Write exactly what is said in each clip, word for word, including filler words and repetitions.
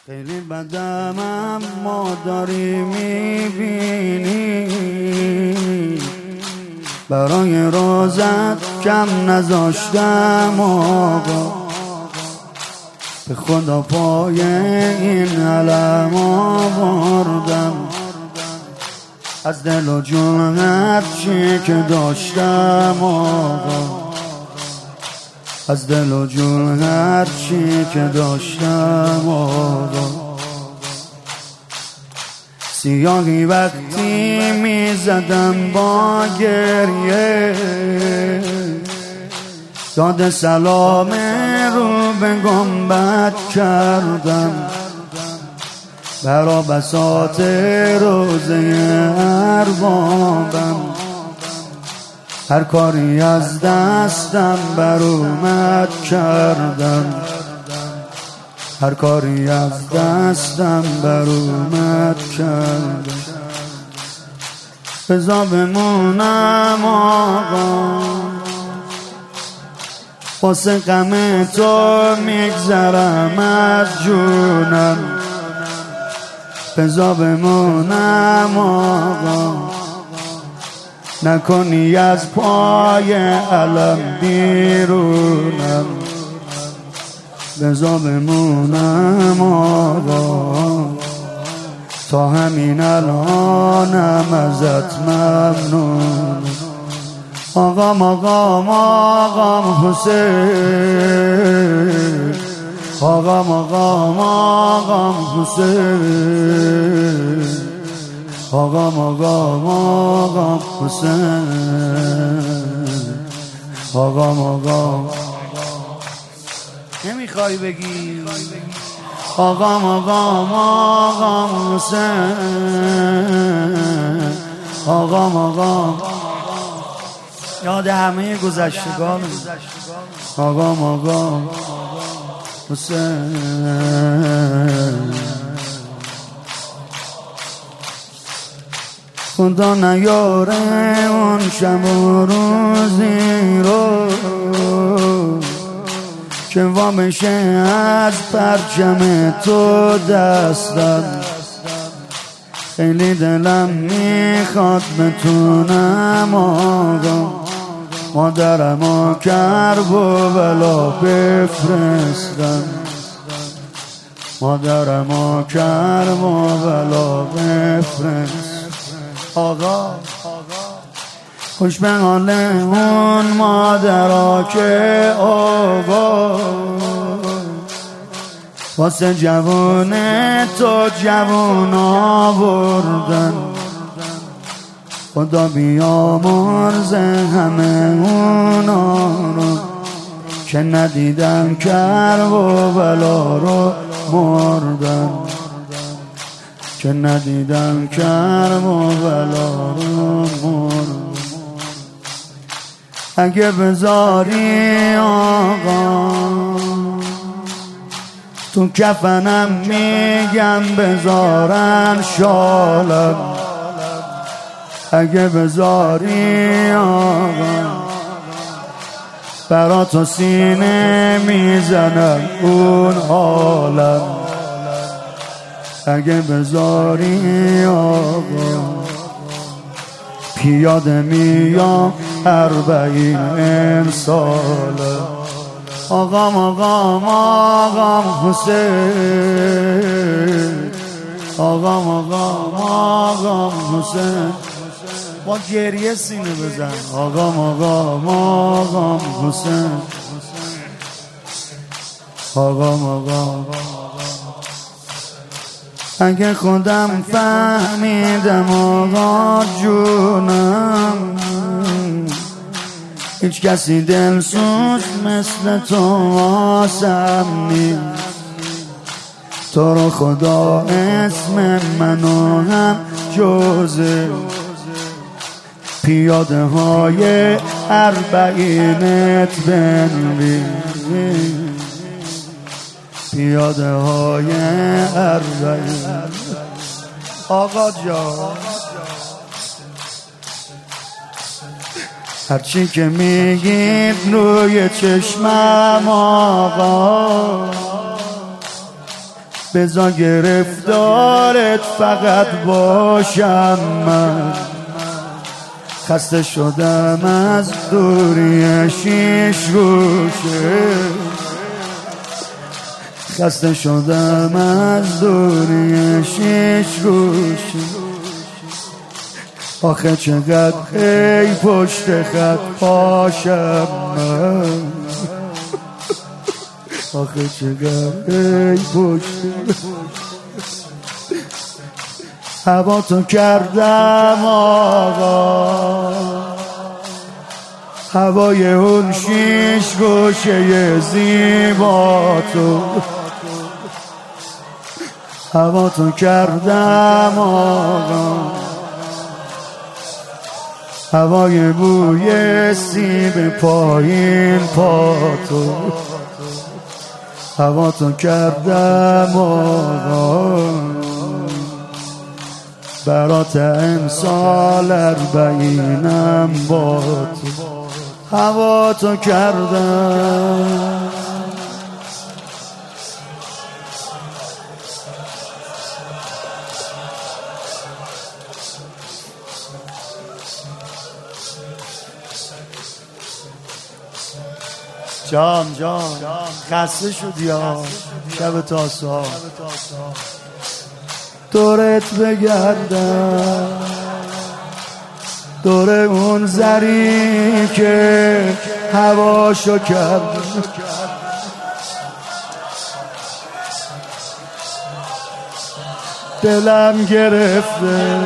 خیلی بدم اما داری میبینی، برای روزت کم نذاشتم آقا، به خدا پای این علم آوردم، از دل و جون هرچی که داشتم آقا، از دل و جون هرچی که داشتم آقا. سیاهی وقتی میزدم با گریه، داد سلام رو به گنبد کردم، برا بساط روزه اربابم، هر کاری از دستم بر اومد کردم، هر کاری از دستم بر اومد کردم. بذار بمونم آقا، واسه غم تو میگذرم از جونم، بذار بمونم آقا، نکنی از پای علم بیرونم، بذار بمونم آقا، تا همین الانم ازت ممنون. آقام آقام آقام حسین، آقام آقام آقام حسین، آقام آقام آقام حسین، آقام آقام. نمیخوای بگی آقام آقام آقام حسین، آقام آقام، یاد همه گذشتگان، آقام آقام حسین. خدا نیاره اون شب و روزی رو که وا بشه از پرچم تو دستم، خیلی دلم میخواد بتونم آقا، مادرم و کرب و بلا بفرستم، مادرم و کرب و بلا بفرست آقا. خوش به حال اون مادرها که آقا، واسه جوون تو جوون آوردن، خدا بیامرز همه اونا رو که ندیدن کرب و بلا رو مردن، که ندیدن کرب و بلا رو مردن. اگه بذاری آقا تو کفنم میگم بذارن شالم، اگه بذاری آقا برا تو سینه میزنم اون حالم، اگه بذاری آقا پیاده میام اربعین ساله. آقام آقام آقام حسین، آقام آقام آقام حسین، با گریه سینه بزن. آقام آقام آقام حسین، آقام آقام. اگه خودم فهمیدم آقا جونم، هیچ کسی دلسوز مثل تو واسم نیست، تو رو خدا اسم منو هم جوزه پیاده های اربعینت بنویس، پیاده های اربعین آقا جان. هرچی که میگید روی چشمم آقا، بذار گرفتارت فقط باشم من. خسته شدم از دوری شیش گوشه، خسته شدم از دوری شیش گوشه. آخه چقدر ای پشت خط پاشم من، آخه چقدر ای پشت. هوا تو کردم آقا، هوای اون شیش گوشه زیبا تو. هوا تو کردم آقا، هوای بوی سیب پایین پا تو. هوا تو کردم آقا، برات امسال اربعینم با تو. هوا تو کردم. جان جان خسته شدی یا شب تاسا دورت بگردم، دور اون زری که هواشو کرد. دلم گرفته،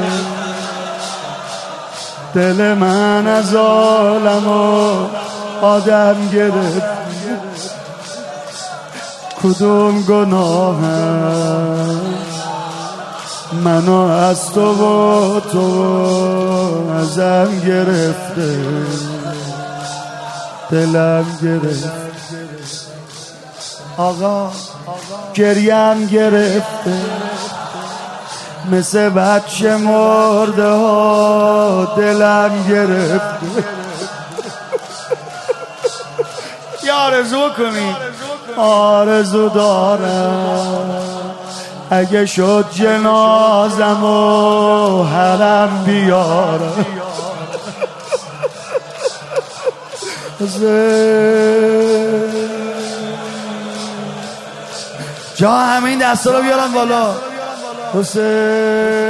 دل من از عالم و آدم گرفت. کدوم گناهم منو از تو و تو ازم گرفته، دلم گرفت آقا، گریم گرفته مثل بچه مرده ها، دلم گرفته. یا آرزو کنی، آرزو دارم اگه شد جنازم و حرم بیارم. جا همین دستا رو بیارم بالا. حسین